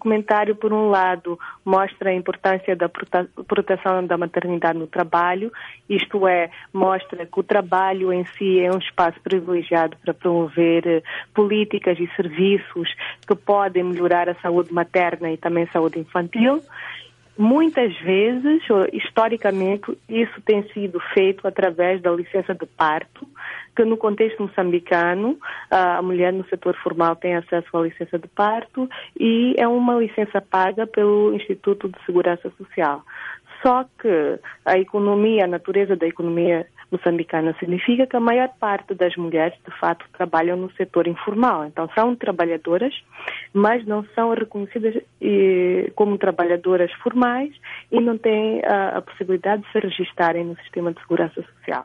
documentário, por um lado, mostra a importância da proteção da maternidade no trabalho, isto é, mostra que o trabalho em si é um espaço privilegiado para promover políticas e serviços que podem melhorar a saúde materna e também a saúde infantil. Muitas vezes, historicamente, isso tem sido feito através da licença de parto, que no contexto moçambicano, a mulher no setor formal tem acesso à licença de parto e é uma licença paga pelo Instituto de Segurança Social. Só que a natureza da economia moçambicana significa que a maior parte das mulheres, de fato, trabalham no setor informal. Então, são trabalhadoras, mas não são reconhecidas como trabalhadoras formais e não têm a possibilidade de se registarem no sistema de segurança social.